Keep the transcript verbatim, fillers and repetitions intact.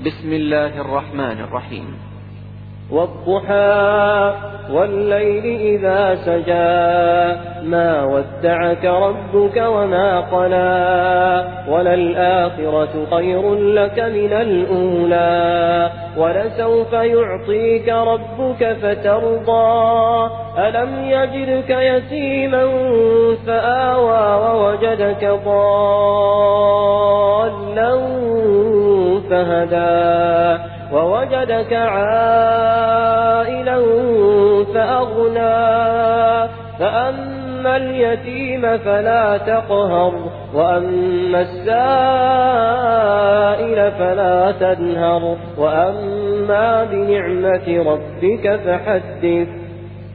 بسم الله الرحمن الرحيم. والضحى والليل إذا سجى ما ودعك ربك وما قلى وللآخرة خير لك من الأولى ولسوف يعطيك ربك فترضى ألم يجدك يتيما فآوى ووجدك ضالا فهدى ووجدك عائلا فأغنى فأما اليتيم فلا تقهر وأما السائل فلا تنهر وأما بنعمة ربك فحدث.